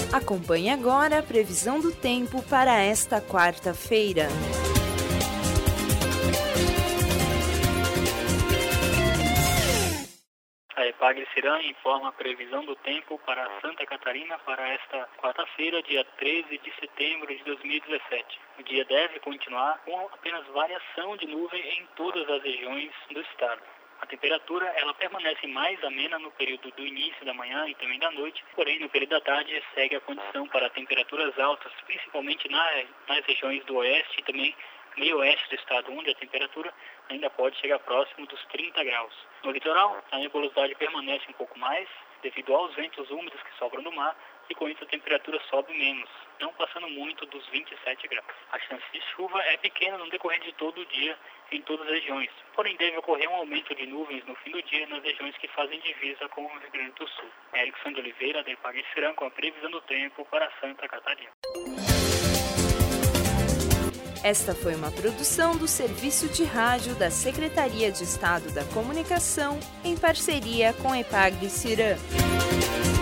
Acompanhe agora a previsão do tempo para esta quarta-feira. A Epagre-Ciran informa a previsão do tempo para Santa Catarina para esta quarta-feira, dia 13 de setembro de 2017. O dia deve continuar com apenas variação de nuvem em todas as regiões do estado. A temperatura ela permanece mais amena no período do início da manhã e também da noite, porém no período da tarde segue a condição para temperaturas altas, principalmente nas regiões do oeste e também meio oeste do estado, onde a temperatura ainda pode chegar próximo dos 30 graus. No litoral, a nebulosidade permanece um pouco mais, devido aos ventos úmidos que sobram do mar, e com isso a temperatura sobe menos, não passando muito dos 27 graus. A chance de chuva é pequena no decorrer de todo o dia em todas as regiões, porém deve ocorrer um aumento de nuvens no fim do dia nas regiões que fazem divisa com o Rio Grande do Sul. Erickson de Oliveira, da Epagre-Ciran, com a previsão do tempo para Santa Catarina. Esta foi uma produção do Serviço de Rádio da Secretaria de Estado da Comunicação, em parceria com Epagre-Ciran.